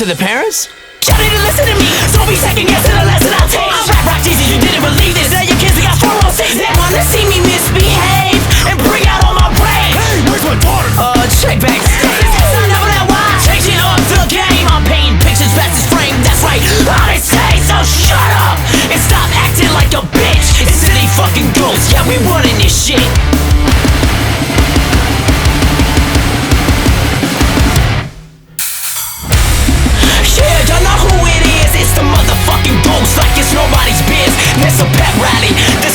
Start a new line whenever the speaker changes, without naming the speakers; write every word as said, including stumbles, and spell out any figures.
to the parents?
Y'all need to listen to me, don't be second guessing the lesson I take. I rap rock easy, you didn't believe this. Now your kids got four oh six. They wanna see me misbehave and bring out all my rage.
Hey, where's my daughter?
Uh, check back.
I know that why. Changing up the game, I'm painting pictures fast as frame. That's right, on its stage, so shut up and stop acting like a bitch. It's City fucking Ghost, yeah, we running this shit. Yeah, y'all know who it is. It's the motherfucking Ghost, like it's nobody's biz. It's a pep rally.